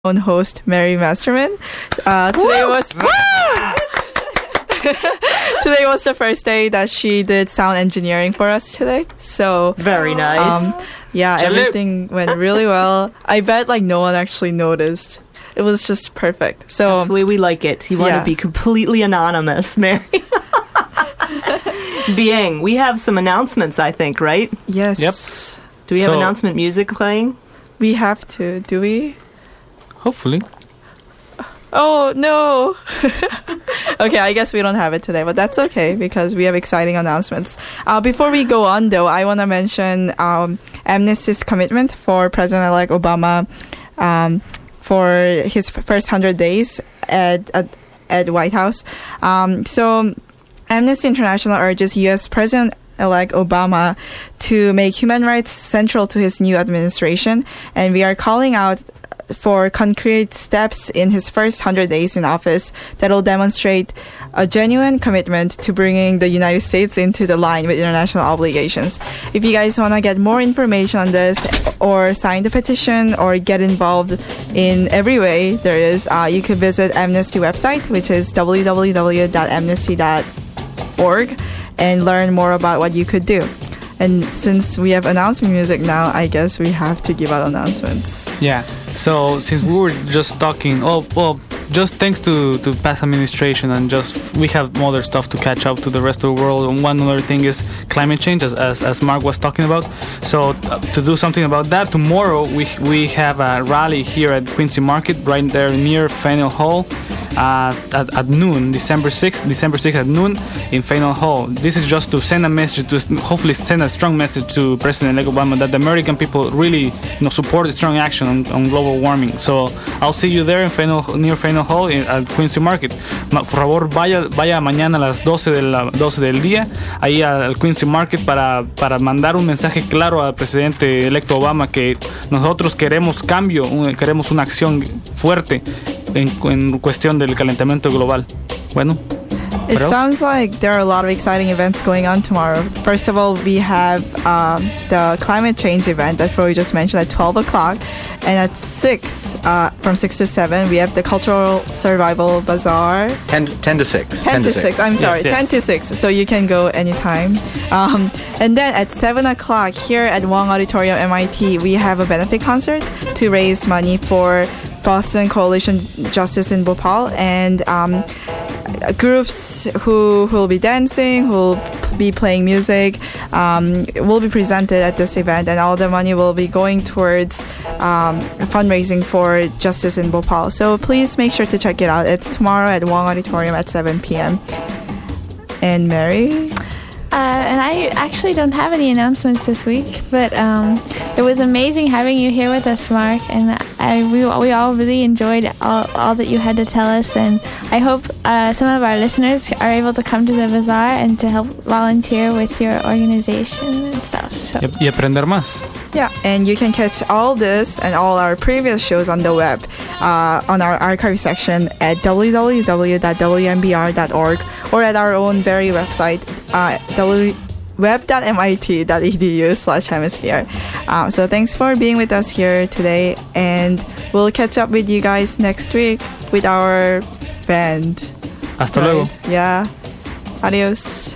own host, Mary Masterman. Today was today was the first day that she did sound engineering for us today. So very nice. Everything went really well. I bet no one actually noticed. It was just perfect. So that's the way we like it. You want to be completely anonymous, Mary. Bieng, we have some announcements, I think, right? Yes. Yep. Do we have announcement music playing? We have to. Do we? Hopefully. Oh, no. Okay, I guess we don't have it today, but that's okay because we have exciting announcements. Before we go on, though, I want to mention Amnesty's commitment for President-elect Obama for his first 100 days at White House. So Amnesty International urges U.S. President-elect Obama to make human rights central to his new administration, and we are calling out for concrete steps in his first 100 days in office that will demonstrate a genuine commitment to bringing the United States into the line with international obligations. If you guys want to get more information on this or sign the petition or get involved in every way there is, you could visit Amnesty website, which is www.amnesty.org, and learn more about what you could do. And since we have announcement music now, I guess we have to give out announcements. Yeah. So since we were just talking, just thanks to past administration and we have other stuff to catch up to the rest of the world. And one other thing is climate change, as Mark was talking about. So to do something about that, tomorrow we have a rally here at Quincy Market, right there near Faneuil Hall. At noon, December 6th at noon in Faneuil Hall. This is just to send a message, to hopefully send a strong message to President-elect Obama that the American people really support strong action on global warming. So I'll see you there near Faneuil Hall at Quincy Market. Por favor, vaya mañana a las 12 del día ahí al Quincy Market para mandar un mensaje claro al presidente electo Obama que nosotros queremos cambio, queremos una acción fuerte en cuestión del calentamiento global. Bueno. It sounds like there are a lot of exciting events going on tomorrow. First of all, we have the climate change event that Froy just mentioned at 12 o'clock. And at 6, from 6 to 7, we have the Cultural Survival Bazaar. 10 to 6. 10 to 6. I'm sorry, yes. 10 to 6. So you can go anytime. And then at 7 o'clock, here at Wong Auditorium, MIT, we have a benefit concert to raise money for Boston Coalition Justice in Bhopal, and groups who will be dancing, who will be playing music, will be presented at this event, and all the money will be going towards fundraising for Justice in Bhopal. So please make sure to check it out. It's tomorrow at Wong Auditorium at 7 p.m. And Mary? And I actually don't have any announcements this week, but it was amazing having you here with us, Mark, and we all really enjoyed all that you had to tell us, and I hope some of our listeners are able to come to the bazaar and to help volunteer with your organization and stuff. So. Y aprender más. Yeah, and you can catch all this and all our previous shows on the web, on our archive section at www.wmbr.org or at our own very website, web.mit.edu/hemisphere. So thanks for being with us here today, and we'll catch up with you guys next week with our band. Hasta luego. Yeah. Adios.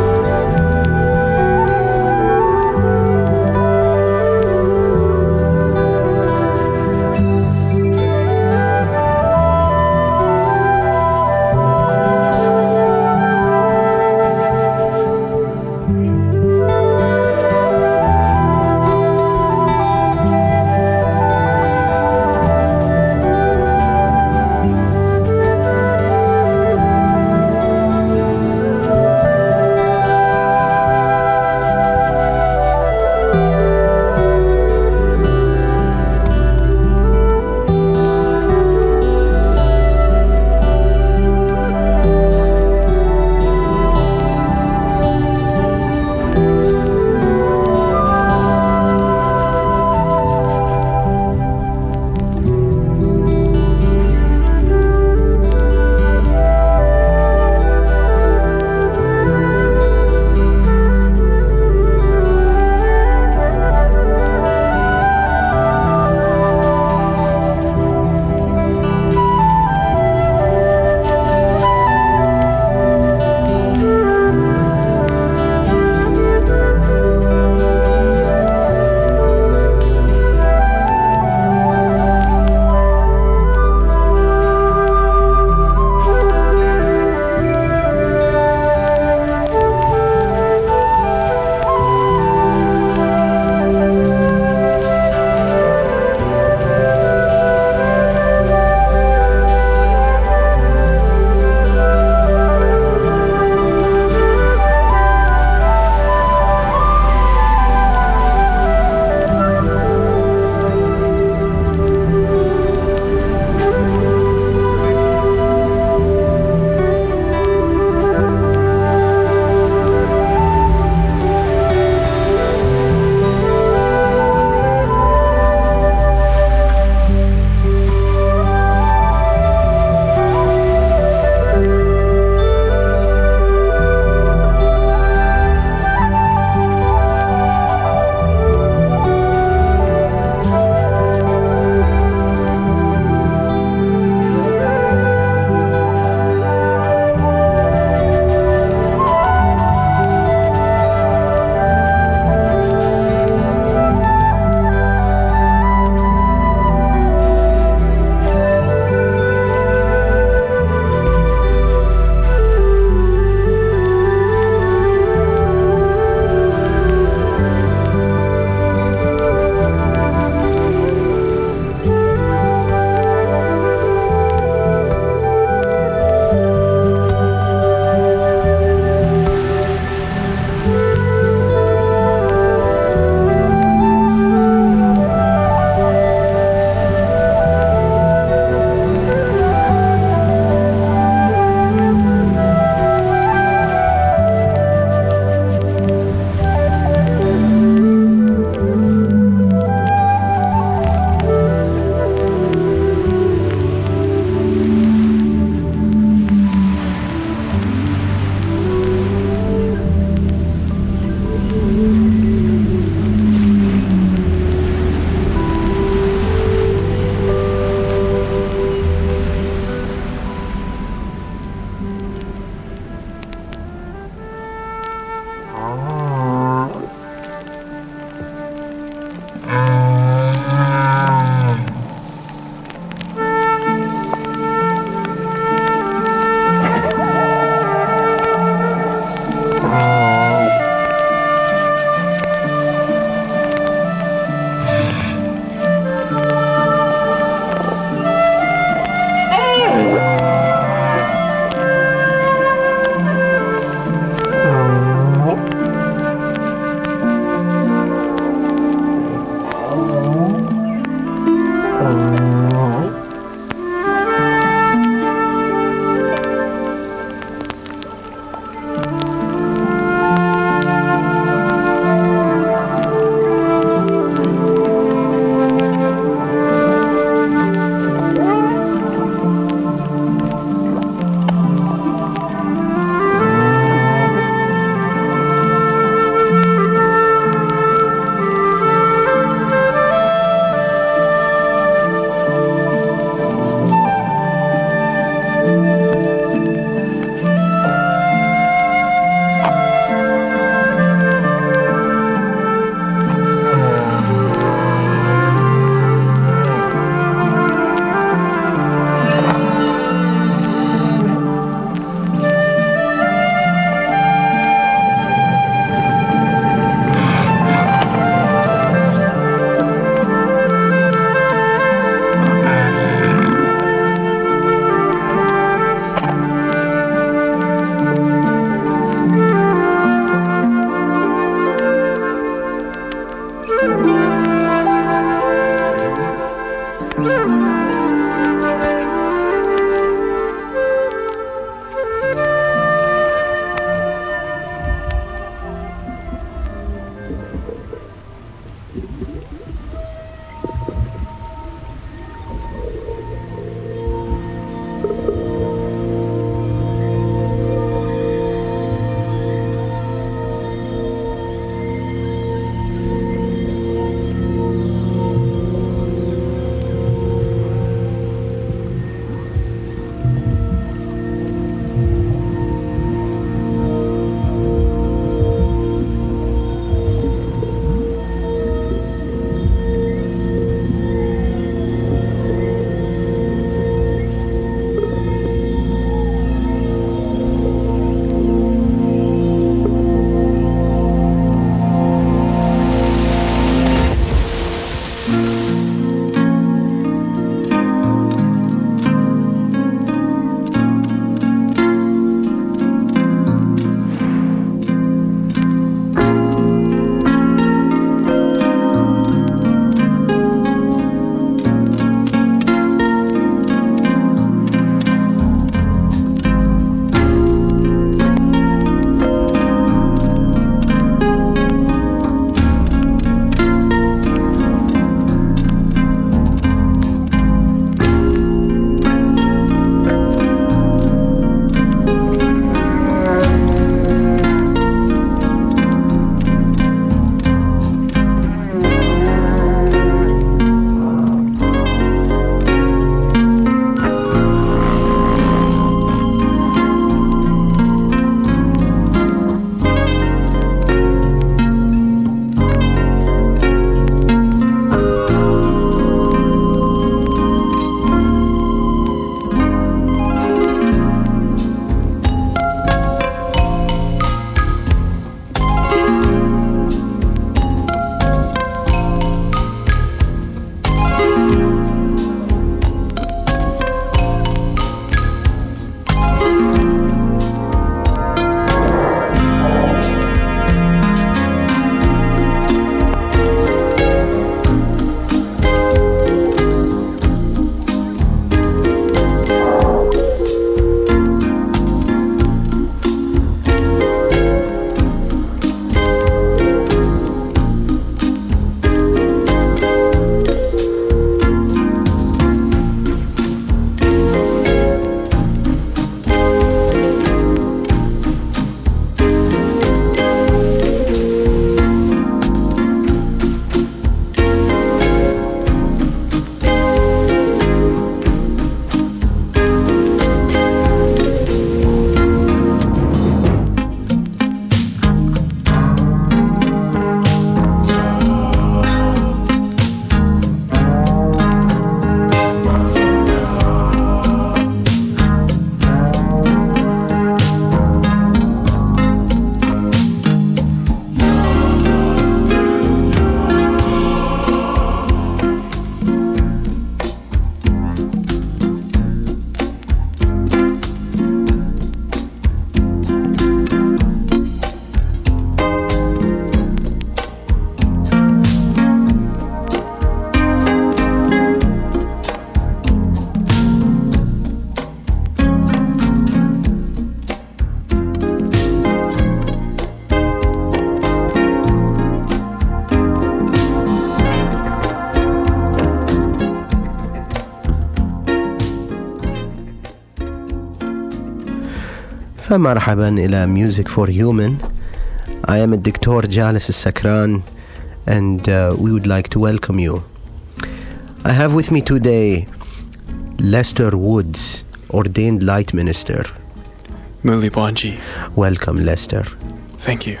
فمرحبا إلى Music for Human. I am الدكتور جالس السكران, and we would like to welcome you. I have with me today Lester Woods, ordained light minister. Muli Bwanji. Welcome, Lester. Thank you.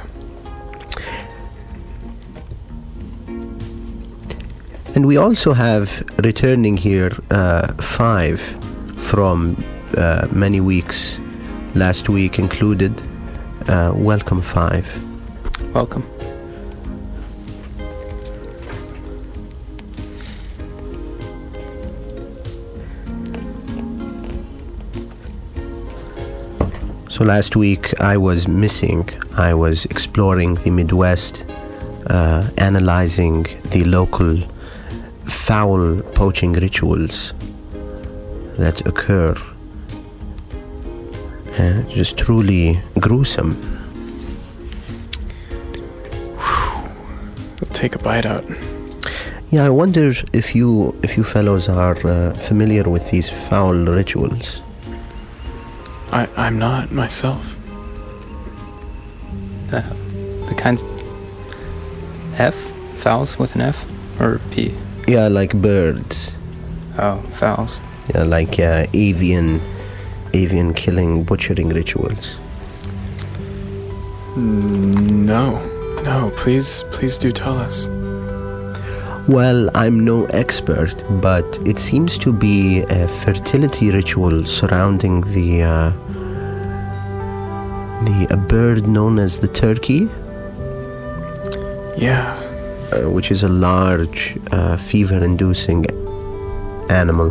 And we also have returning here 5 from many weeks, last week included. Welcome, 5. Welcome. So last week I was missing. I was exploring the Midwest, analyzing the local fowl poaching rituals that occur. Just truly gruesome. We'll take a bite out. Yeah, I wonder if you fellows are familiar with these fowl rituals. I'm not myself. The kinds... F? Fowls with an F? Or P? Yeah, like birds. Oh, fowls. Yeah, like avian killing, butchering rituals. No, please do tell us. Well, I'm no expert, but it seems to be a fertility ritual surrounding a bird known as the turkey. Yeah. Which is a large, fever-inducing animal.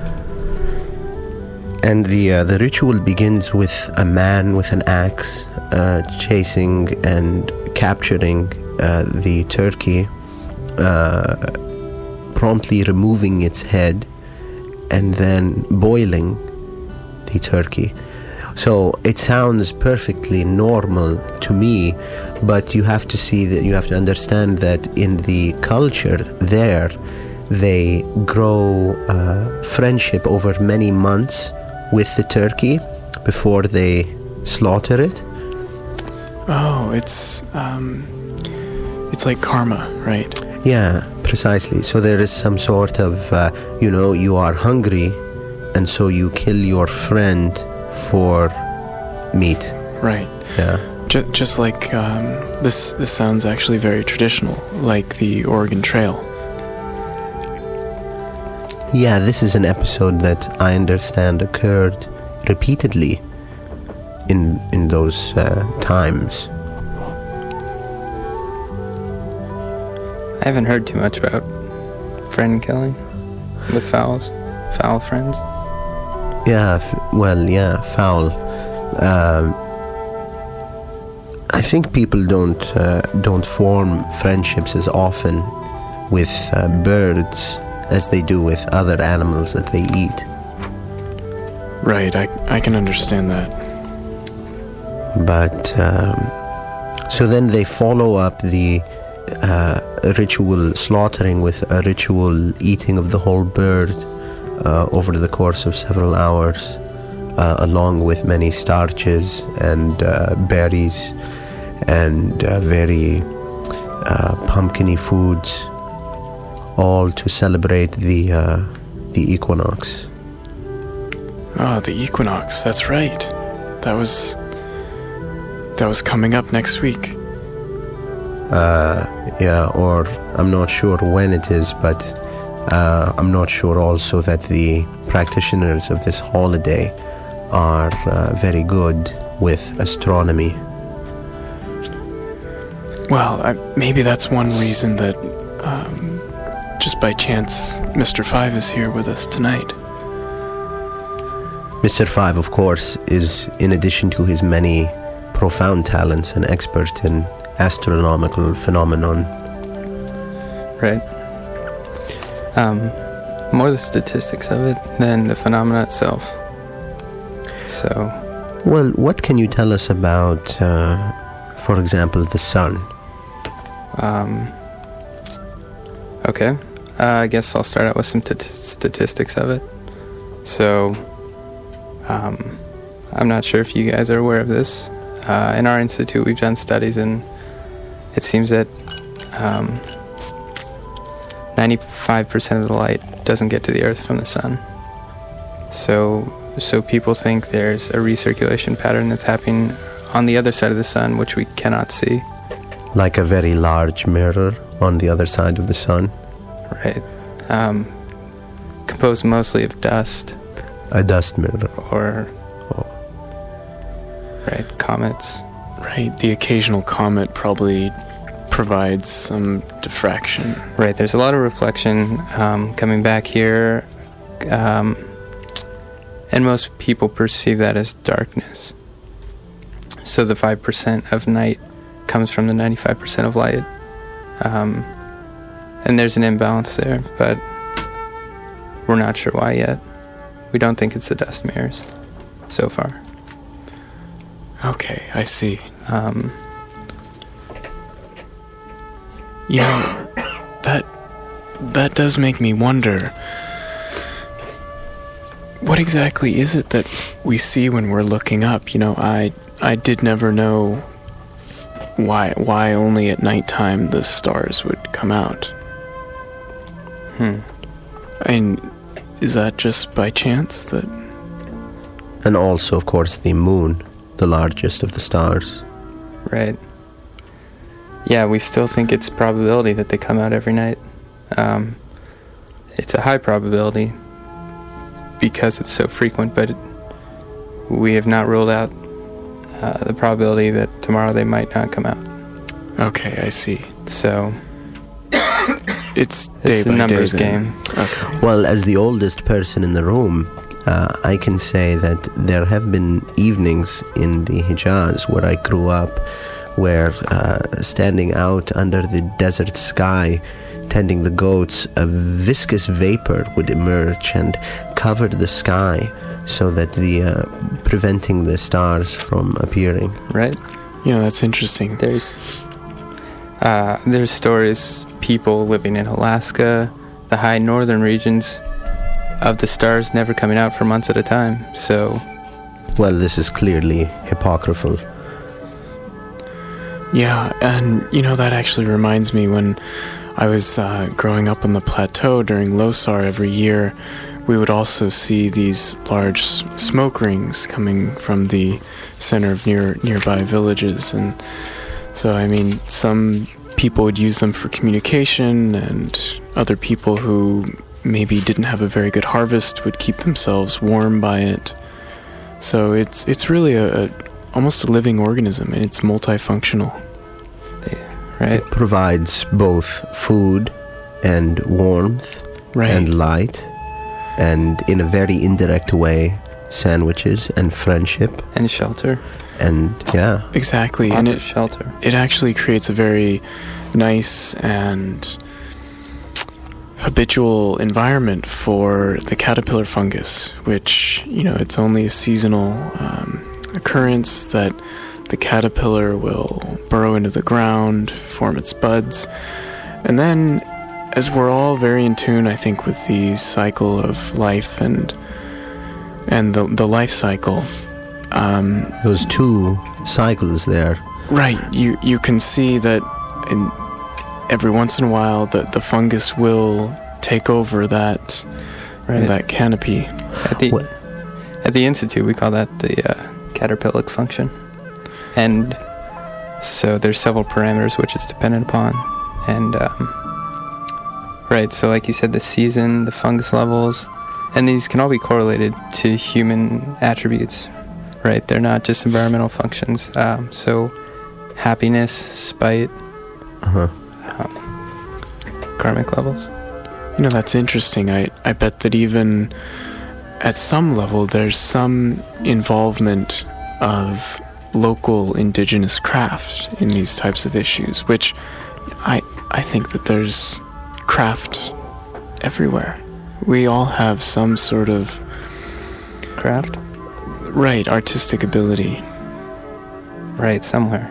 And the ritual begins with a man with an axe chasing and capturing the turkey, promptly removing its head, and then boiling the turkey. So it sounds perfectly normal to me, but you have to understand that in the culture there, they grow friendship over many months with the turkey before they slaughter it. Oh, it's like karma, right? Yeah, precisely. So there is some sort of, you are hungry, and so you kill your friend for meat. Right. Yeah. Just like this sounds actually very traditional, like the Oregon Trail. Yeah, this is an episode that I understand occurred repeatedly in those times. I haven't heard too much about friend killing with fowls. Fowl friends. Yeah, fowl. I think people don't form friendships as often with birds as they do with other animals that they eat. Right, I can understand that. But so then they follow up the ritual slaughtering with a ritual eating of the whole bird over the course of several hours, along with many starches and berries and very pumpkin-y foods, all to celebrate the equinox. Oh, the equinox, that's right. That was coming up next week. Yeah, or I'm not sure when it is, but I'm not sure also that the practitioners of this holiday are very good with astronomy. Well, maybe that's one reason that just by chance Mr. 5 is here with us tonight. Mr. 5, of course, is, in addition to his many profound talents, an expert in astronomical phenomenon. Right. More the statistics of it than the phenomena itself. So... Well, what can you tell us about, for example, the sun? Okay. I guess I'll start out with some statistics of it. So, I'm not sure if you guys are aware of this. In our institute, we've done studies, and it seems that 95% of the light doesn't get to the Earth from the sun. So people think there's a recirculation pattern that's happening on the other side of the sun, which we cannot see. Like a very large mirror on the other side of the sun. Right. Composed mostly of dust. A dust mirror. Or right, comets. Right, the occasional comet probably provides some diffraction. Right, there's a lot of reflection coming back here, and most people perceive that as darkness. So the 5% of night comes from the 95% of light, and there's an imbalance there, but we're not sure why yet. We don't think it's the dust mirrors so far. Okay, I see. You know, that does make me wonder, what exactly is it that we see when we're looking up? You know, I did never know why only at nighttime the stars would come out. And is that just by chance that... And also, of course, the moon, the largest of the stars. Right. Yeah, we still think it's probability that they come out every night. It's a high probability because it's so frequent, but we have not ruled out the probability that tomorrow they might not come out. Okay, I see. So it's day a by numbers day game. Okay. Well, as the oldest person in the room, I can say that there have been evenings in the Hijaz where I grew up where standing out under the desert sky, tending the goats, a viscous vapor would emerge and cover the sky so that preventing the stars from appearing. Right. Yeah, that's interesting. There's stories, people living in Alaska, the high northern regions, of the stars never coming out for months at a time. So, well, this is clearly apocryphal. Yeah, and you know, that actually reminds me, when I was growing up on the plateau during Losar every year, we would also see these large smoke rings coming from the center of nearby villages. And so, I mean, some people would use them for communication, and other people who maybe didn't have a very good harvest would keep themselves warm by it. So it's really almost a living organism, and it's multifunctional. Right. It provides both food and warmth, right, and light, and in a very indirect way, sandwiches and friendship and shelter. And yeah, exactly. Lots and of shelter. It actually creates a very nice and habitual environment for the caterpillar fungus, which, you know, it's only a seasonal occurrence that the caterpillar will burrow into the ground, form its buds, and then, as we're all very in tune, I think, with the cycle of life and the life cycle, those two cycles there. Right, you can see that every once in a while the fungus will take over that that canopy. At the institute, we call that the caterpillar function, and so there's several parameters which it's dependent upon, and right. So, like you said, the season, the fungus levels, and these can all be correlated to human attributes. Right, they're not just environmental functions. So, happiness, spite. Karmic levels. You know, that's interesting. I bet that even at some level there's some involvement of local indigenous craft in these types of issues, which I think that there's craft everywhere. We all have some sort of craft? Right, artistic ability. Right, somewhere.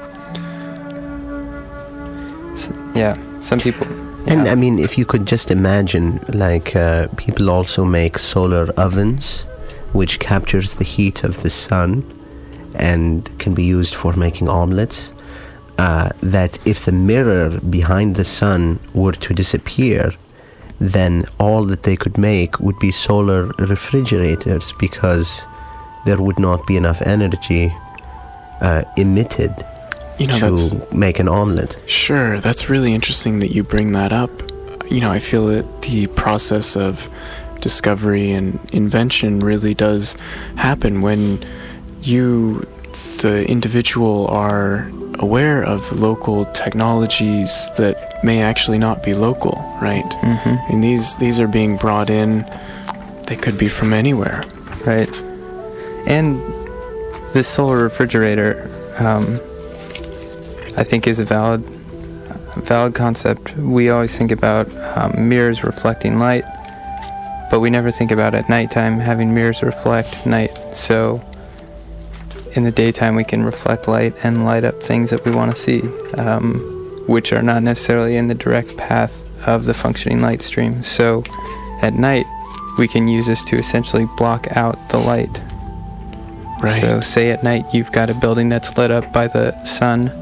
Yeah, some people. Yeah. And I mean, if you could just imagine, like, people also make solar ovens, which captures the heat of the sun and can be used for making omelets. That if the mirror behind the sun were to disappear, then all that they could make would be solar refrigerators, because there would not be enough energy emitted to make an omelet. Sure, that's really interesting that you bring that up. I feel that the process of discovery and invention really does happen when you, the individual, are aware of the local technologies that may actually not be local, right? Mm-hmm. And these are being brought in. They could be from anywhere. Right. And this solar refrigerator, I think, is a valid concept. We always think about mirrors reflecting light, but we never think about at nighttime having mirrors reflect night. So in the daytime we can reflect light and light up things that we want to see, which are not necessarily in the direct path of the functioning light stream. So at night we can use this to essentially block out the light. Right. So say at night you've got a building that's lit up by the sun,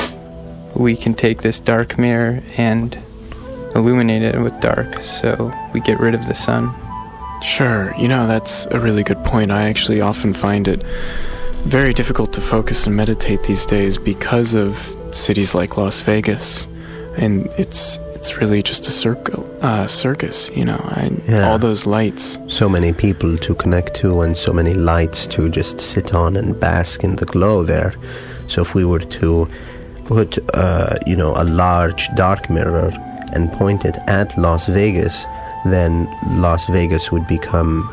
we can take this dark mirror and illuminate it with dark, so we get rid of the sun. Sure, that's a really good point. I actually often find it very difficult to focus and meditate these days because of cities like Las Vegas, and it's really just a circus, all those lights. So many people to connect to and so many lights to just sit on and bask in the glow there. So if we were to put, a large dark mirror and point it at Las Vegas, then Las Vegas would become,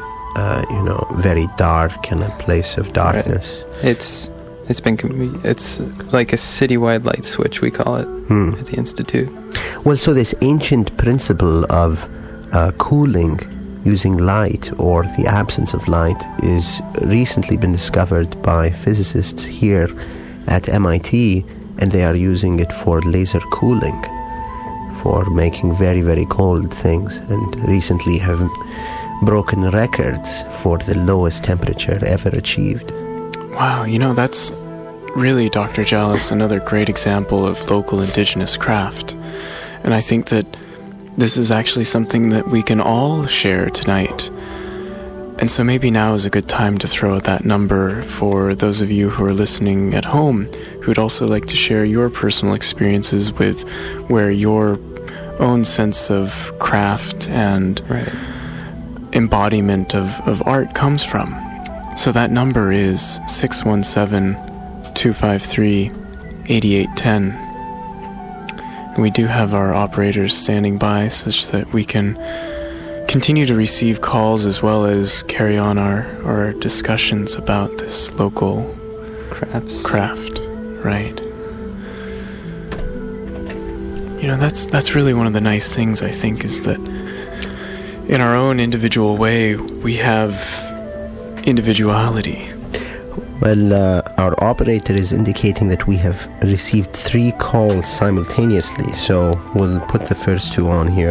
very dark and a place of darkness. Right. It's like a citywide light switch, we call it at the Institute. Well, so this ancient principle of cooling using light or the absence of light is recently been discovered by physicists here at MIT, and they are using it for laser cooling, for making very, very cold things, and recently have broken records for the lowest temperature ever achieved. Wow, that's really, Dr. Jallis, another great example of local indigenous craft. And I think that this is actually something that we can all share tonight. And so maybe now is a good time to throw out that number for those of you who are listening at home who would also like to share your personal experiences with where your own sense of craft and embodiment of art comes from. So that number is 617-253-8810. And we do have our operators standing by such that we can continue to receive calls as well as carry on our discussions about this local craft. Right. That's really one of the nice things, I think, is that in our own individual way, we have individuality. Well, our operator is indicating that we have received 3 calls simultaneously, so we'll put the first 2 on here.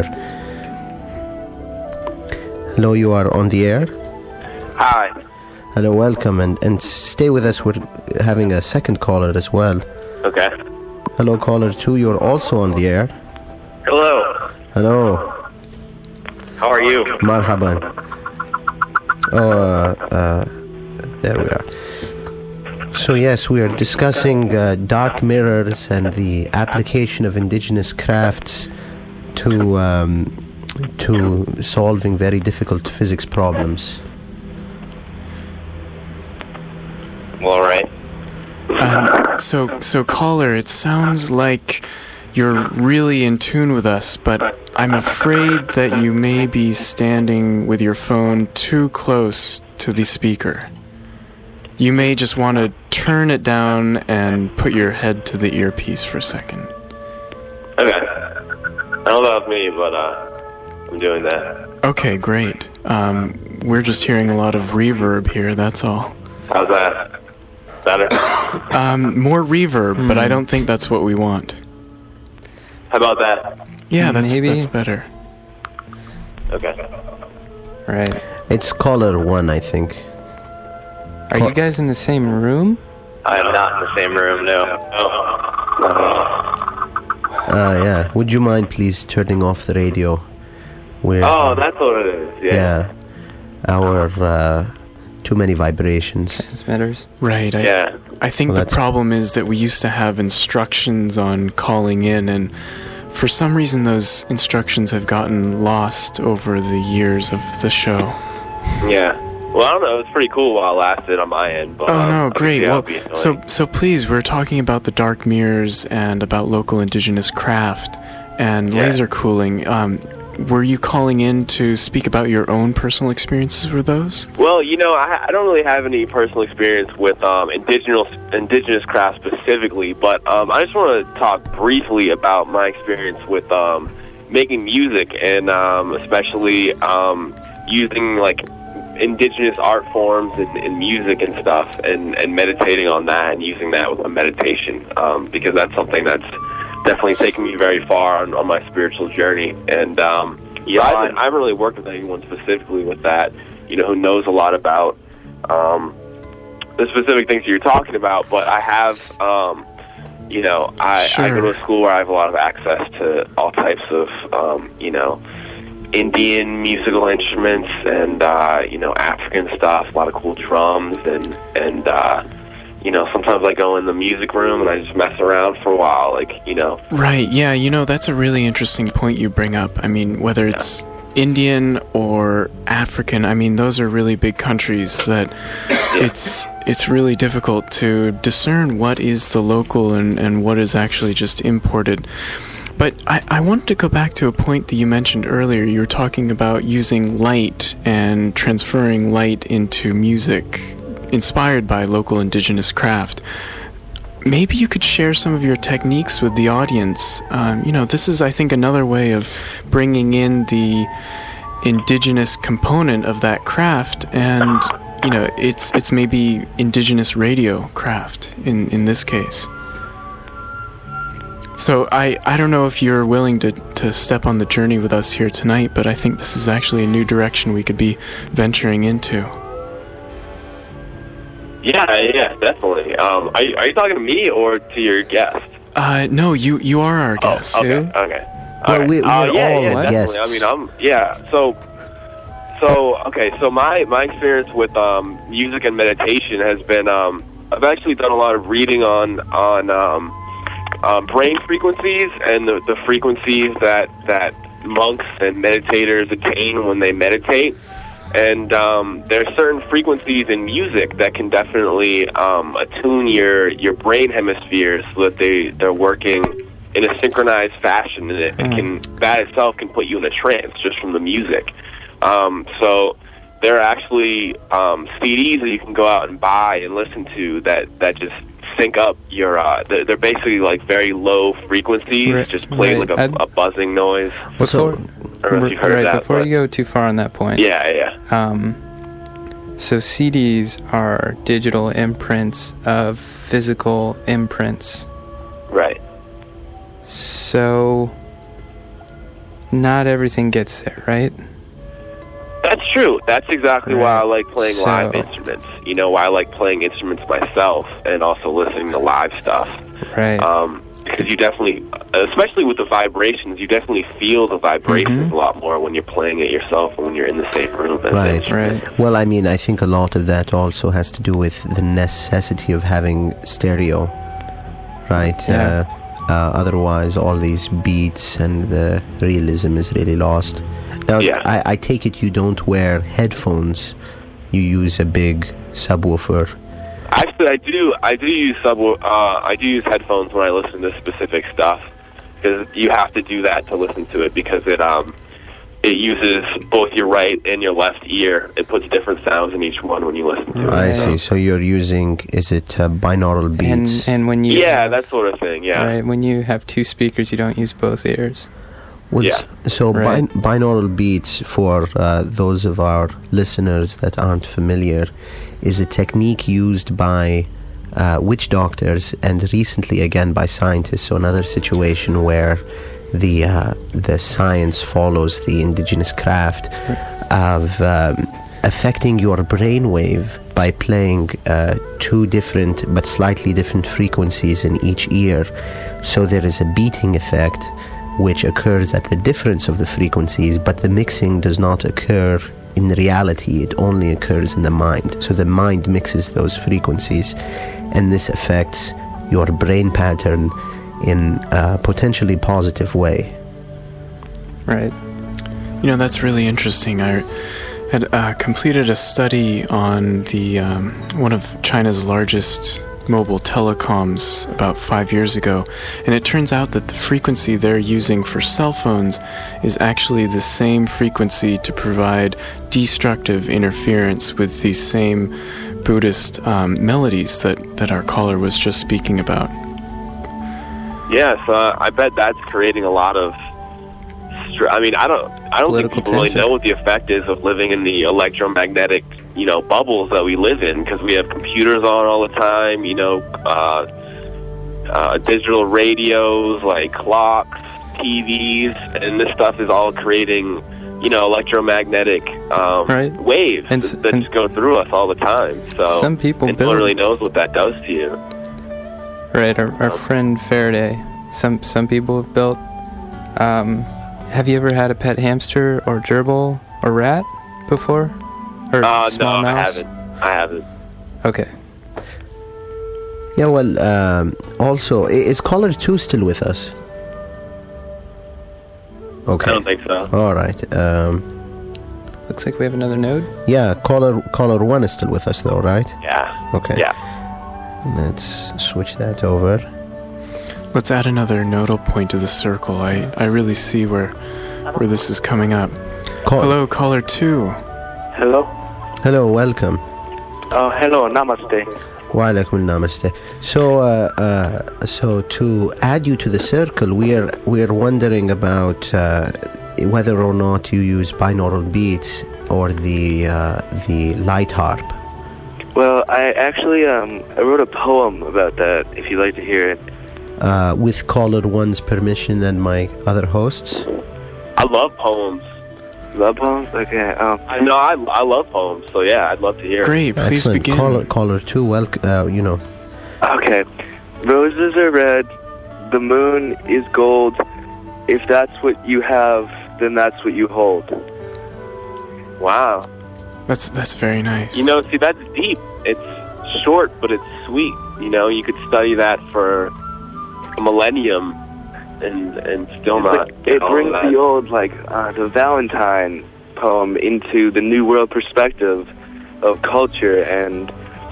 Hello, you are on the air. Hi. Hello, welcome, and stay with us. We're having a second caller as well. Okay. Hello, caller 2, you're also on the air. Hello. Hello. How are you? Marhaban. There we are. So yes, we are discussing dark mirrors and the application of indigenous crafts to solving very difficult physics problems. All right. So caller, it sounds like you're really in tune with us, but I'm afraid that you may be standing with your phone too close to the speaker. You may just want to turn it down and put your head to the earpiece for a second. Okay. I don't know if me, but I'm doing that. Okay, great. We're just hearing a lot of reverb here, that's all. How's that? Better? More reverb, but I don't think that's what we want. How about that? Yeah, that's Maybe. better. Okay. Right. It's caller 1, I think. Are you guys in the same room? I'm not in the same room, no. Yeah. Would you mind please turning off the radio? That's what it is. Yeah. Our too many vibrations. Transmitters. Right. I think the problem is that we used to have instructions on calling in, and for some reason those instructions have gotten lost over the years of the show. Yeah. Well, I don't know. It was pretty cool while it lasted on my end. But, no, great. Well, so please, we're talking about the dark mirrors and about local indigenous craft and laser cooling. Were you calling in to speak about your own personal experiences with those? Well, I don't really have any personal experience with indigenous craft specifically, but I just want to talk briefly about my experience with making music and especially using like indigenous art forms and music and stuff and meditating on that and using that with a meditation because that's something that's definitely taken me very far on my spiritual journey. And I haven't really worked with anyone specifically with that, who knows a lot about the specific things you're talking about, but I have I go to a school where I have a lot of access to all types of Indian musical instruments and African stuff, a lot of cool drums and sometimes I go in the music room and I just mess around for a while, Right, yeah, that's a really interesting point you bring up. I mean, whether it's Indian or African, I mean, those are really big countries that it's really difficult to discern what is the local and what is actually just imported. But I wanted to go back to a point that you mentioned earlier. You were talking about using light and transferring light into music inspired by local indigenous craft. Maybe you could share some of your techniques with the audience. This is, I think, another way of bringing in the indigenous component of that craft, and it's maybe indigenous radio craft in this case. So I don't know if you're willing to step on the journey with us here tonight, but I think this is actually a new direction we could be venturing into. Yeah, definitely. Are you talking to me or to your guest? No, you are our guest. Oh, okay. Well, we're all guests. Definitely. I mean, So my experience with music and meditation has been I've actually done a lot of reading on brain frequencies and the frequencies that monks and meditators attain when they meditate. And there are certain frequencies in music that can definitely attune your brain hemispheres so that they're working in a synchronized fashion, and that itself can put you in a trance just from the music. So there are actually CDs that you can go out and buy and listen to that just sync up your they're basically like very low frequencies, just play like a buzzing noise. I don't know if you've heard of that, before you go too far on that point. Yeah. So CDs are digital imprints of physical imprints. Right. So not everything gets there, right? That's true. That's exactly why I like playing live instruments. Why I like playing instruments myself and also listening to live stuff. Right. Because you definitely, especially with the vibrations, you definitely feel the vibrations a lot more when you're playing it yourself and when you're in the same room. Right. Well, I mean, I think a lot of that also has to do with the necessity of having stereo, right? Yeah. Otherwise, all these beats and the realism is really lost. Now, I take it you don't wear headphones. You use a big subwoofer. Actually, I do use I do use headphones when I listen to specific stuff, because you have to do that to listen to it, because it uses both your right and your left ear. It puts different sounds in each one when you listen to it. I see. So you're using, is it binaural beats? And when you that sort of thing. Yeah. Right. When you have two speakers, you don't use both ears. So binaural beats, for those of our listeners that aren't familiar, is a technique used by witch doctors and recently again by scientists. So another situation where the science follows the indigenous craft of affecting your brainwave by playing two different but slightly different frequencies in each ear. So there is a beating effect which occurs at the difference of the frequencies, but the mixing does not occur in reality. It only occurs in the mind. So the mind mixes those frequencies, and this affects your brain pattern in a potentially positive way. Right. You know, that's really interesting. I had completed a study on the one of China's largest mobile telecoms about 5 years ago, and it turns out that the frequency they're using for cell phones is actually the same frequency to provide destructive interference with these same Buddhist melodies that our caller was just speaking about. Yes, I bet that's creating a lot of. I mean, I don't think people really know what the effect is of living in the electromagnetic, bubbles that we live in, because we have computers on all the time, digital radios like clocks, TVs, and this stuff is all creating, electromagnetic waves that just go through us all the time. So some people no one really knows what that does to you. Right, our friend Faraday. Some people have built. Have you ever had a pet hamster or gerbil or rat before? Or small mouse? I haven't. Okay. Yeah, well, also, is caller 2 still with us? Okay. I don't think so. All right. Looks like we have another node. Yeah, caller 1 is still with us, though, right? Yeah. Okay. Yeah. Let's switch that over. Let's add another nodal point to the circle. I really see where this is coming up. Hello, caller 2. Hello. Hello, welcome. Hello, namaste. Wa alaikum namaste. So to add you to the circle, we are wondering about whether or not you use binaural beats or the light harp. Well, I actually I wrote a poem about that, if you'd like to hear it. With caller 1's permission and my other hosts. I love poems. Love poems? Okay. I know I love poems, so yeah, I'd love to hear it. Great, please begin. Caller 2, welcome. Okay. Roses are red, the moon is gold. If that's what you have, then that's what you hold. Wow. That's very nice. See, that's deep. It's short, but it's sweet. You could study that for a millennium and still not. It brings the old, the Valentine poem into the New World perspective of culture and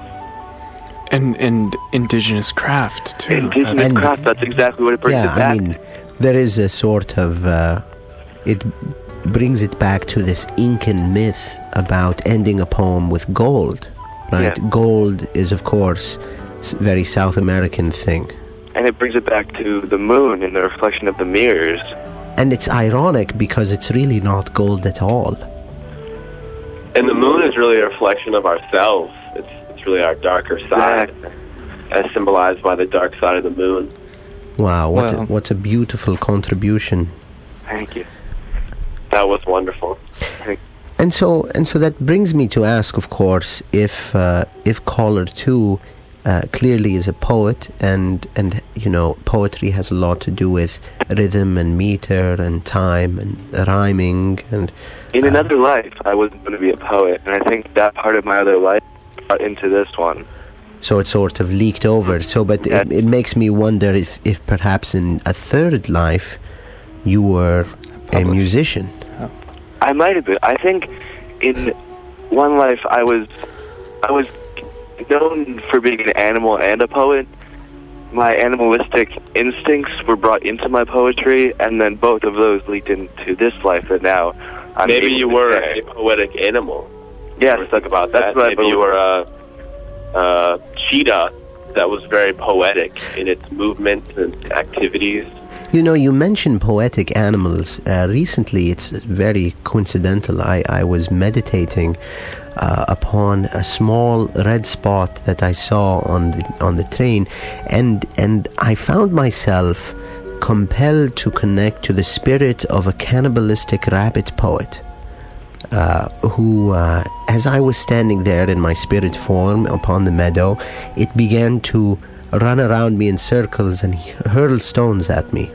indigenous craft, too. Indigenous craft, that's exactly what it brings it back. I mean, there is a sort of... it brings it back to this Incan myth about ending a poem with gold, right? Yeah. Gold is, of course, a very South American thing. And it brings it back to the moon and the reflection of the mirrors. And it's ironic because it's really not gold at all. And the moon is really a reflection of ourselves. It's really our darker side, as symbolized by the dark side of the moon. Wow, what a beautiful contribution. Thank you. That was wonderful. And so that brings me to ask, of course, if caller 2 clearly is a poet, and poetry has a lot to do with rhythm and meter and time and rhyming and. In another life, I was going to be a poet, and I think that part of my other life got into this one. So it sort of leaked over. But it makes me wonder if perhaps in a third life you were a musician. Oh. I might have been. I think in one life I was known for being an animal and a poet. My animalistic instincts were brought into my poetry, and then both of those leaked into this life that now I'm maybe you were a poetic animal. Yes, talk about that. Maybe you were a cheetah that was very poetic in its movements and activities. You mentioned poetic animals. Recently, it's very coincidental. I was meditating upon a small red spot that I saw on the train, and I found myself compelled to connect to the spirit of a cannibalistic rabbit poet. who, as I was standing there in my spirit form upon the meadow, it began to run around me in circles and hurl stones at me.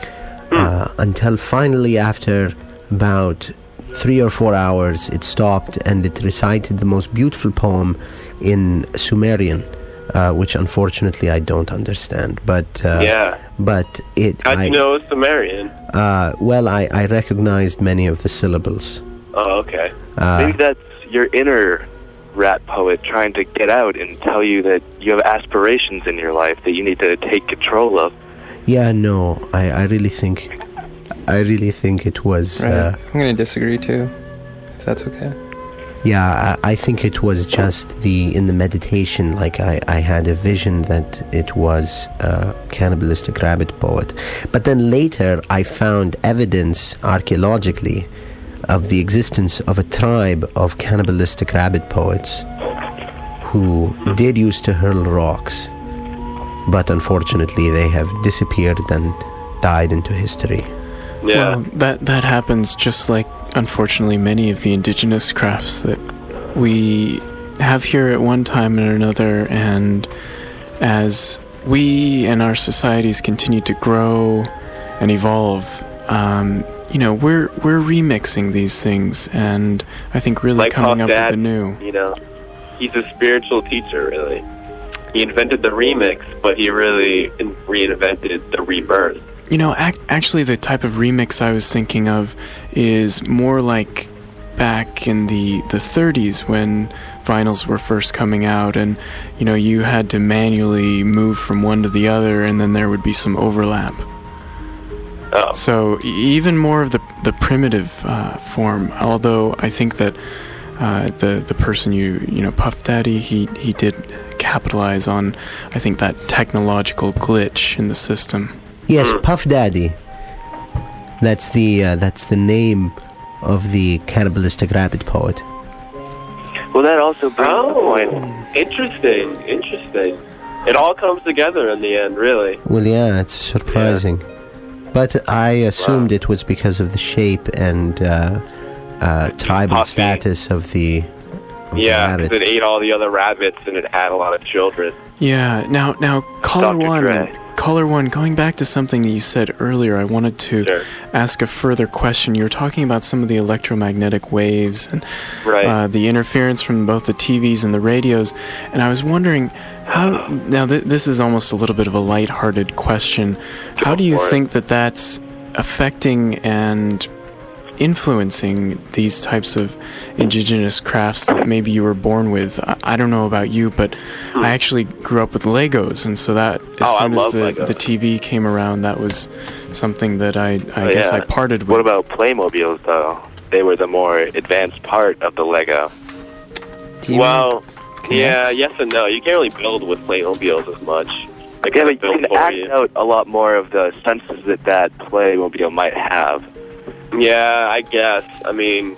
Until finally, after about 3 or 4 hours, it stopped and it recited the most beautiful poem in Sumerian, which unfortunately I don't understand. But but it. How'd you know it was Sumerian? Well, I recognized many of the syllables. Oh, okay. Maybe that's your inner rat poet trying to get out and tell you that you have aspirations in your life that you need to take control of. Yeah, no, I really think it was. Right. I'm going to disagree too, if that's okay. Yeah, I think it was just in the meditation, like I had a vision that it was a cannibalistic rabbit poet. But then later I found evidence archaeologically of the existence of a tribe of cannibalistic rabbit poets who did used to hurl rocks, but unfortunately they have disappeared and died into history. Yeah. Well, that happens just like, unfortunately, many of the indigenous crafts that we have here at one time or another, and as we and our societies continue to grow and evolve, we're remixing these things, and I think really like coming up Dad, with the new. He's a spiritual teacher, really. He invented the remix, but he really reinvented the rebirth. Actually, the type of remix I was thinking of is more like back in the 30s when vinyls were first coming out, and you had to manually move from one to the other, and then there would be some overlap. Oh. So even more of the primitive form. Although I think that the person Puff Daddy, he did capitalize on, I think, that technological glitch in the system. Yes, Puff Daddy. That's the name of the cannibalistic rabbit poet. Well, that also brings the point. Interesting. It all comes together in the end, really. Well, yeah, it's surprising. Yeah. But I assumed it was because of the shape and tribal status of the rabbit. Because it ate all the other rabbits and it had a lot of children. Yeah. Now, Caller one, going back to something that you said earlier, I wanted to ask a further question. You were talking about some of the electromagnetic waves and the interference from both the TVs and the radios, and I was wondering how. Now, this is almost a little bit of a lighthearted question. How do you think that that's affecting and influencing these types of indigenous crafts that maybe you were born with? I don't know about you, but I actually grew up with Legos, and so that as soon as the TV came around, that was something that I guess I parted with. What about Playmobiles, though? They were the more advanced part of the Lego. Well, yeah, yes and no. You can't really build with Playmobiles as much. But you can act out a lot more of the senses that Playmobil might have. Yeah, I guess. I mean,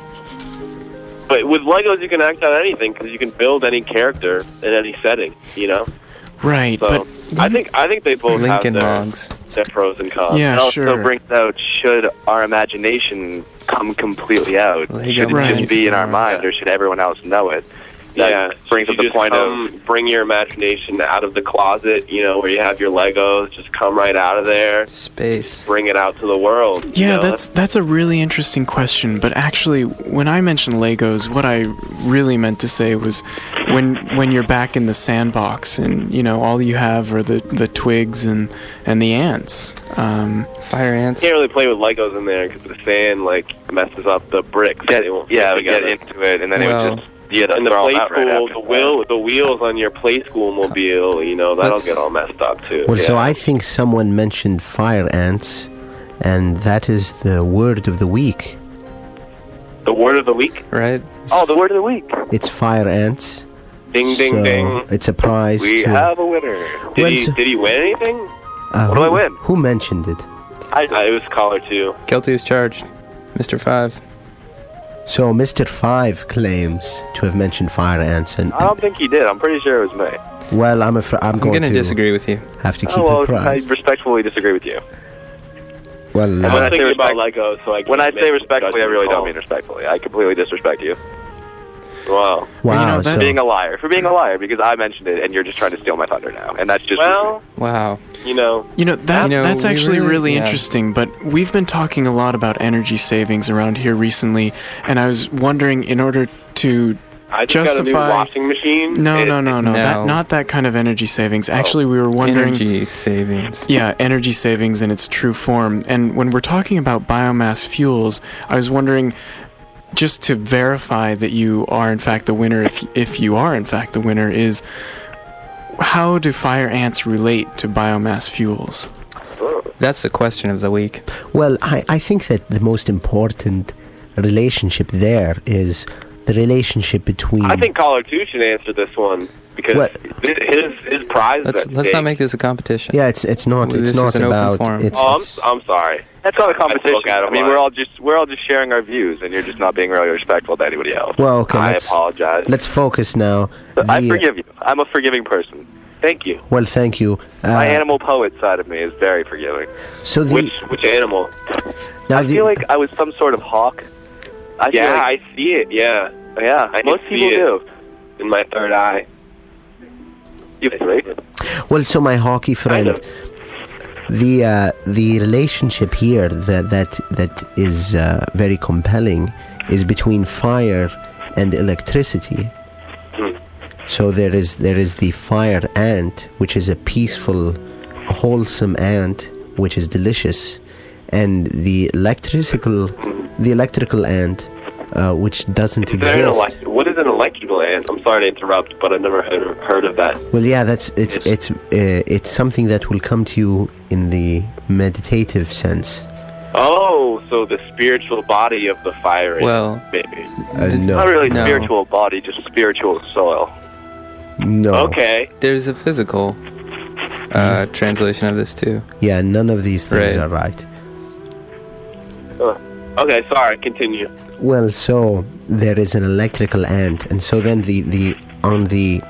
but with Legos you can act out anything because you can build any character in any setting, Right, so but I think they both Lincoln have Logs. their pros and cons. Yeah, it also sure. brings out, should our imagination come completely out? Should it just be in our mind, or should everyone else know it? That brings up the point of bring your imagination out of the closet, where you have your Legos. Just come right out of there. Space. Bring it out to the world. Yeah, that's a really interesting question. But actually, when I mentioned Legos, what I really meant to say was when you're back in the sandbox and all you have are the twigs and the ants. Fire ants. You can't really play with Legos in there because the sand messes up the bricks. we get into it, and then it would just. Yeah, in the play school, the wheels on your play school mobile, that'll get all messed up too. Well, so I think someone mentioned fire ants, and that is the word of the week. The word of the week? Right. Oh, the word of the week. It's fire ants. Ding, ding, ding. It's a prize. We have a winner. Did he win anything? What do I win? Who mentioned it? It was caller 2. Guilty as charged. Mr. 5. So Mr. 5 claims to have mentioned fire ants, and I don't think he did. I'm pretty sure it was me. Well, I'm going to disagree with you. Have to keep the prize. I respectfully disagree with you. Well, And when I say when I say respectfully, I really don't mean respectfully. I completely disrespect you. Wow. wow. For being a liar. For being a liar, because I mentioned it, and you're just trying to steal my thunder now. And that's just... Wow. That's actually really yeah. interesting, but we've been talking a lot about energy savings around here recently, and I was wondering, in order to I just got a new washing machine. No. Not that kind of energy savings. Actually, we were wondering... Energy savings. Yeah, energy savings in its true form. And when we're talking about biomass fuels, I was wondering, just to verify that you are in fact the winner, if you are in fact the winner, is how do fire ants relate to biomass fuels? That's the question of the week. Well, I think that the most important relationship there is the relationship between... I think Caller 2 should answer this one, because his prize... Let's not make this a competition. Yeah, it's not. It's not about... I'm sorry. That's not a competition. I mean, we're all just sharing our views, and you're just not being really respectful to anybody else. Well, okay, I apologize. Let's focus now. I forgive you. I'm a forgiving person. Thank you. Well, thank you. My animal poet side of me is very forgiving. So which animal? I feel like I was some sort of hawk. I see it. Yeah. Most people do. In my third eye. You three? Well, so my hockey friend, the relationship here that is very compelling is between fire and electricity. So there is the fire ant, which is a peaceful, wholesome ant, which is delicious, and the electrical ant, which doesn't exist. What is an electrical ant? I'm sorry to interrupt, but I've never heard of that. Well, yeah, it's something that will come to you in the meditative sense. Oh, so the spiritual body of the fire ant, well, maybe. No. Not really spiritual body, just spiritual soil. No. Okay. There's a physical translation of this too. Yeah, none of these things are right. Okay, sorry, continue. Well, so there is an electrical ant, and so then in the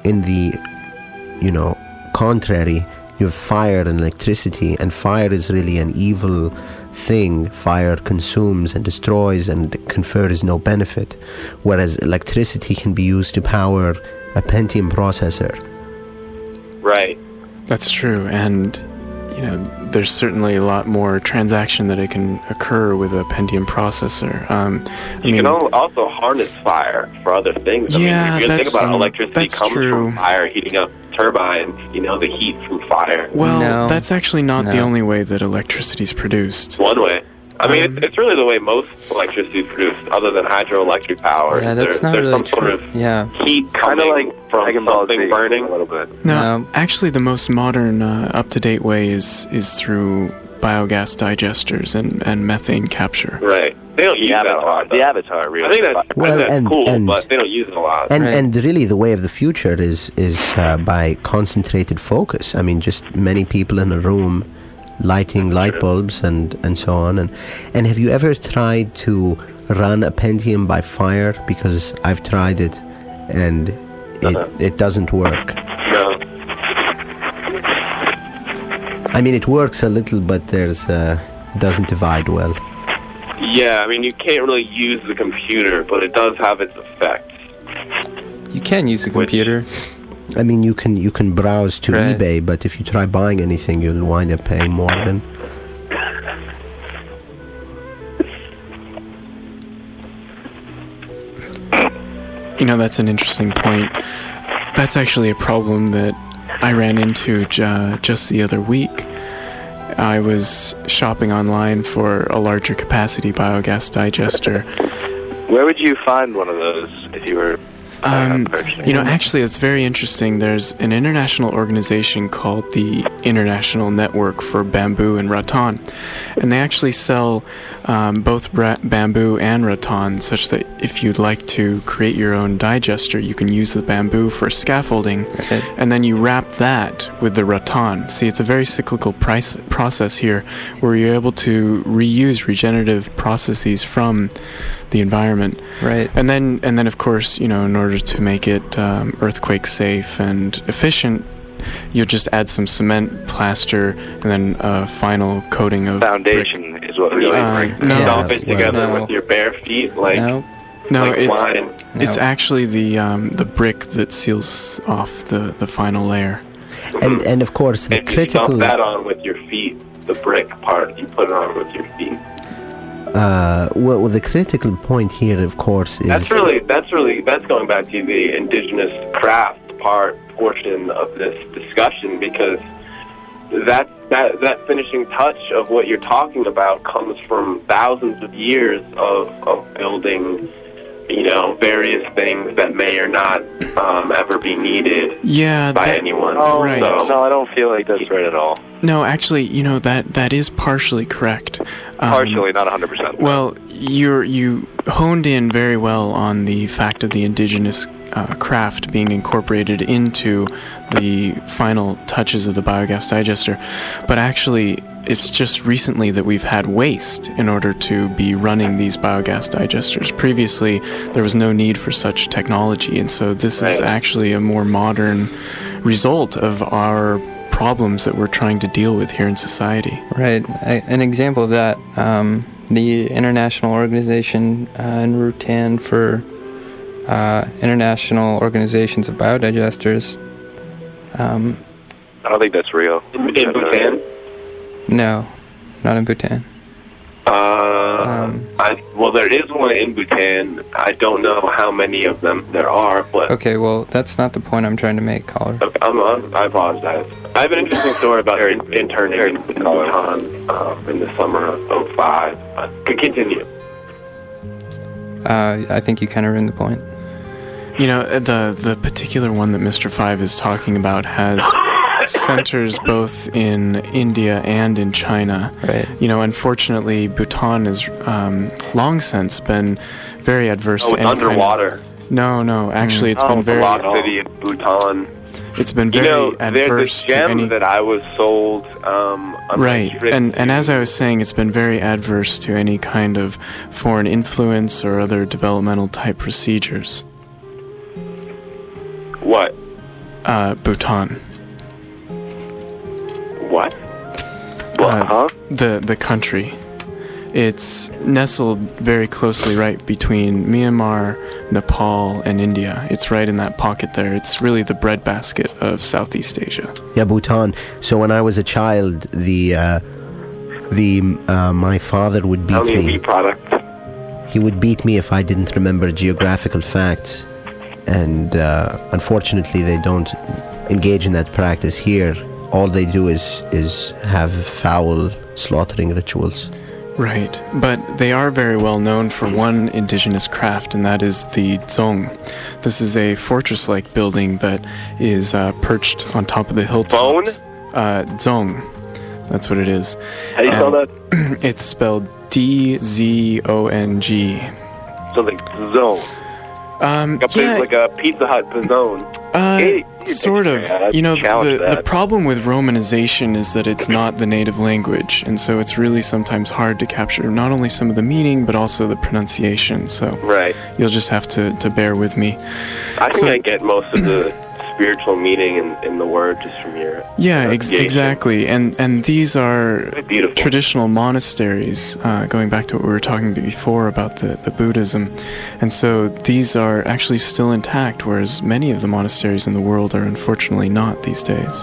contrary, you have fire and electricity, and fire is really an evil thing. Fire consumes and destroys and confers no benefit, whereas electricity can be used to power a Pentium processor. Right. That's true, and there's certainly a lot more transaction that it can occur with a Pentium processor. You can also harness fire for other things. Yeah, if you think about it, electricity comes true. from fire, heating up turbines, the heat from fire. Well, that's actually not the only way that electricity is produced. One way. I mean, it's really the way most electricity is produced, other than hydroelectric power. Yeah, that's not there's really some sort of heat coming from something burning. A little bit. No, actually, the most modern, up-to-date way is through biogas digesters and methane capture. Right. They don't use that a lot. The Avatar, really. I think that's cool, but they don't use it a lot. And really, the way of the future is by concentrated focus. I mean, just many people in a room lighting light bulbs and so on. And have you ever tried to run a Pentium by fire? Because I've tried it, and it doesn't work. No. I mean, it works a little, but doesn't divide well. Yeah, I mean, you can't really use the computer, but it does have its effects. You can use the computer. I mean, you can browse to eBay, but if you try buying anything, you'll wind up paying more than... That's an interesting point. That's actually a problem that I ran into just the other week. I was shopping online for a larger capacity biogas digester. Where would you find one of those if you were... Actually, it's very interesting. There's an international organization called the International Network for Bamboo and Rattan, and they actually sell both bamboo and rattan, such that if you'd like to create your own digester, you can use the bamboo for scaffolding, and then you wrap that with the rattan. See, it's a very cyclical process here, where you're able to reuse regenerative processes from the environment, right? And then of course, in order to make it earthquake safe and efficient, you'll just add some cement, plaster, and then a final coating of Foundation brick. is what we're doing. No. Dump it together No. with your bare feet, like No, like it's wine. it's actually the brick that seals off the final layer. And of course, the And you critical... dump that on with your feet. The brick part, you put it on with your feet. Well, the critical point here, of course, is... That's going back to the indigenous craft portion of this discussion, because that finishing touch of what you're talking about comes from thousands of years of building, various things that may or not ever be needed by anyone. Oh, right. So, no, I don't feel like that's right at all. No, actually, that is partially correct. Partially, not 100%. Well, you honed in very well on the fact of the indigenous craft being incorporated into the final touches of the biogas digester, but actually it's just recently that we've had waste in order to be running these biogas digesters. Previously, there was no need for such technology, and so this is actually a more modern result of our problems that we're trying to deal with here in society. Right. An example of that, the International Organization in Rutan for International Organizations of Biodigesters. I don't think that's real. in Bhutan? No, not in Bhutan. Well, there is one in Bhutan. I don't know how many of them there are, but Okay, well, that's not the point I'm trying to make, caller. I apologize. I have an interesting story about interning in Bhutan in the summer of '05. Continue. I think you kind of ruined the point. The particular one that Mr. Five is talking about has centers both in India and in China. Right. Unfortunately, Bhutan has long since been very adverse to it's any underwater. kind of... No, actually, it's been very... Lost City in Bhutan. It's been very adverse there's a to any... gem that I was sold on Right, my trip and as I was saying, it's been very adverse to any kind of foreign influence or other developmental type procedures. What? Bhutan. What? The country. It's nestled very closely right between Myanmar, Nepal, and India. It's right in that pocket there. It's really the breadbasket of Southeast Asia. Yeah, Bhutan. So when I was a child, my father would beat me. Meat product. He would beat me if I didn't remember geographical facts, and unfortunately, they don't engage in that practice here. All they do is have foul slaughtering rituals. Right, but they are very well known for one indigenous craft, and that is the dzong. This is a fortress-like building that is perched on top of the hilltops. Dzong. That's what it is. How do you spell that? It's spelled D-Z-O-N-G. So like zone. Like a Pizza Hut zone. Sort of. The problem with Romanization is that it's not the native language, and so it's really sometimes hard to capture not only some of the meaning, but also the pronunciation. So you'll just have to bear with me. I think I get most of the spiritual meaning in the word just from your exactly. And these are beautiful traditional monasteries, going back to what we were talking before about the Buddhism. And so these are actually still intact, whereas many of the monasteries in the world are unfortunately not these days.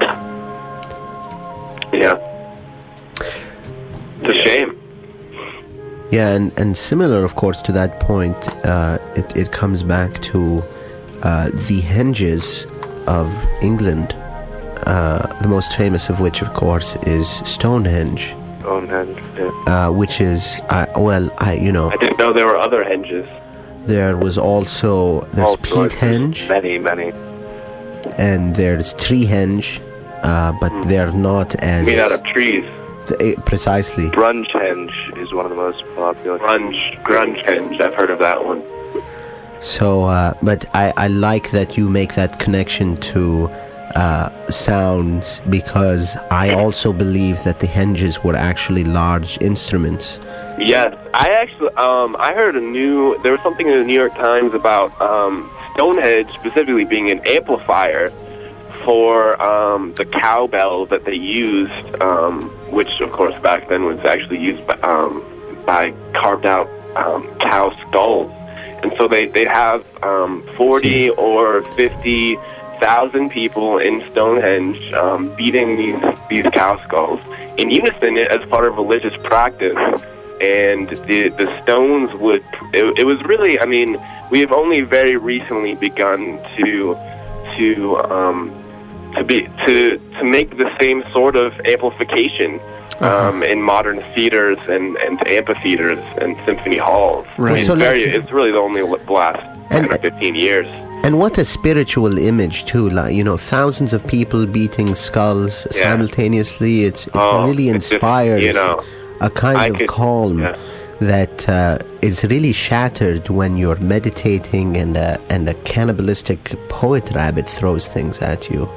Yeah. It's a shame. Yeah, and similar, of course, to that point, it comes back to the henges of England, the most famous of which, of course, is Stonehenge. Stonehenge, yeah. Which is, I didn't know there were other henges. There's Peathenge. Many. And there's Treehenge, but they're not as... Made out of trees. Precisely. Grungehenge is one of the most popular. Grungehenge, I've heard of that one. So, but I like that you make that connection to sounds, because I also believe that the henges were actually large instruments. Yes, I actually, I heard there was something in the New York Times about Stonehenge specifically being an amplifier for the cowbell that they used, which of course back then was actually used by carved out cow skulls. And so they'd have 40 or 50,000 people in Stonehenge beating these cow skulls in unison as part of religious practice. And the stones would... It was really... I mean, we have only very recently begun to make the same sort of amplification in modern theaters and amphitheaters and symphony halls. Right. I mean, it's really the only last 10 or 15 years. And what a spiritual image too! Like, you know, thousands of people beating skulls simultaneously. It really inspires a kind of calm that is really shattered when you're meditating and a cannibalistic poet rabbit throws things at you.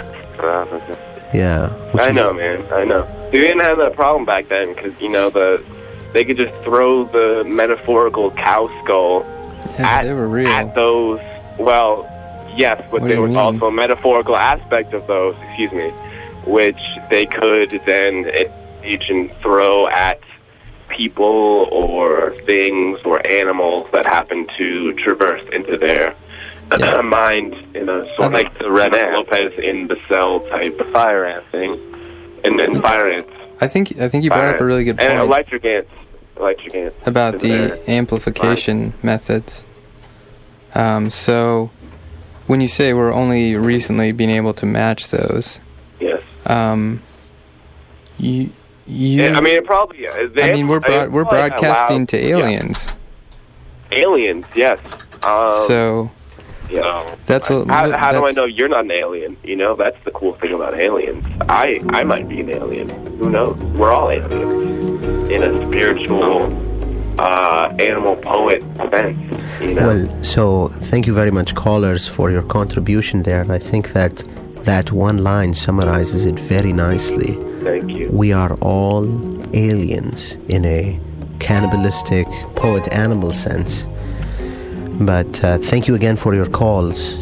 Yeah. I know, man. I know. They didn't have that problem back then because, you know, they could just throw the metaphorical cow skull they were real. at those. Well, yes, but there was also a metaphorical aspect of those, which they could then engage and throw at people or things or animals that happen to traverse into their mind in a sort of like the Red Lopez in the Cell type of fire ant thing. And then fire ants. I think you brought up a really good point. And electric ants. About the amplification methods. So, when you say we're only recently being able to match those, yes. I mean, it probably. We're broadcasting to aliens. Yeah. Aliens, yes. So. Yeah. How do I know you're not an alien? You know, that's the cool thing about aliens. I might be an alien. Who knows? We're all aliens in a spiritual, animal poet sense. You know? Well, so thank you very much, callers, for your contribution there. I think that one line summarizes it very nicely. Thank you. We are all aliens in a cannibalistic poet-animal sense. But thank you again for your calls.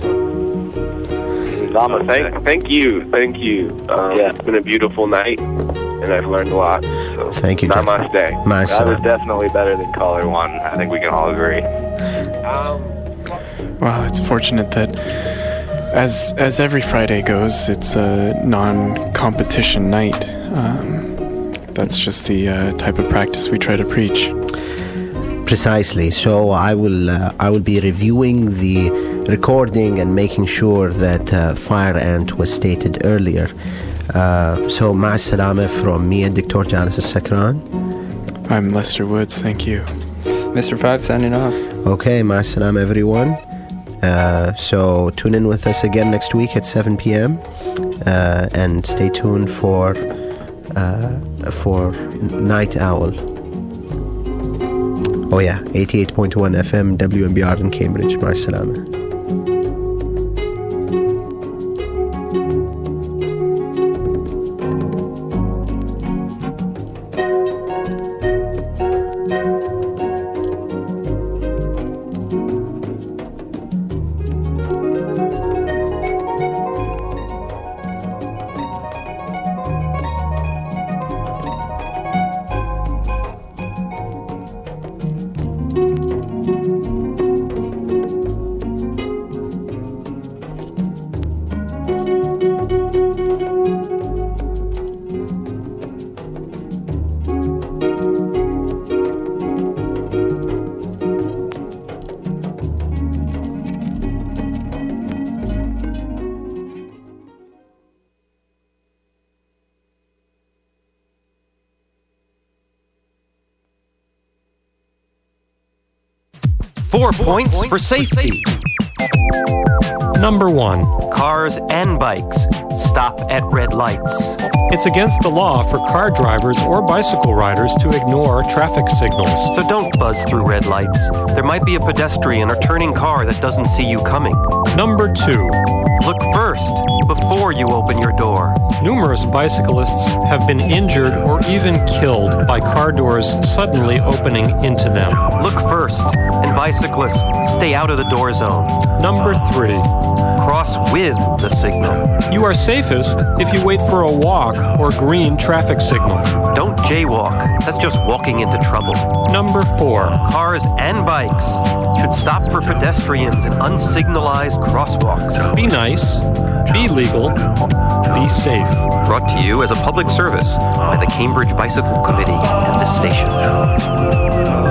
Thank you. It's been a beautiful night, and I've learned a lot. So thank you. Namaste. That was definitely better than caller one. I think we can all agree. Well, it's fortunate that as every Friday goes, it's a non-competition night. That's just the type of practice we try to preach. Precisely. So I will be reviewing the recording and making sure that fire ant was stated earlier. So ma'a salama from me and Dr. Janice Sakran. I'm Lester Woods. Thank you. Mr. 5 signing off. Okay, ma'a salama everyone. So tune in with us again next week at 7 p.m. And stay tuned for Night Owl. Oh yeah, 88.1 FM, WMBR in Cambridge. Ma'a salama. Points for safety. Number 1. Cars and bikes stop at red lights. It's against the law for car drivers or bicycle riders to ignore traffic signals. So don't buzz through red lights. There might be a pedestrian or turning car that doesn't see you coming. Number 2. Look first before you open your door. Numerous bicyclists have been injured or even killed by car doors suddenly opening into them. Look first and buy bicyclists, stay out of the door zone. Number 3. Cross with the signal. You are safest if you wait for a walk or green traffic signal. Don't jaywalk. That's just walking into trouble. Number 4. Cars and bikes should stop for pedestrians in unsignalized crosswalks. Be nice. Be legal. Be safe. Brought to you as a public service by the Cambridge Bicycle Committee and this station.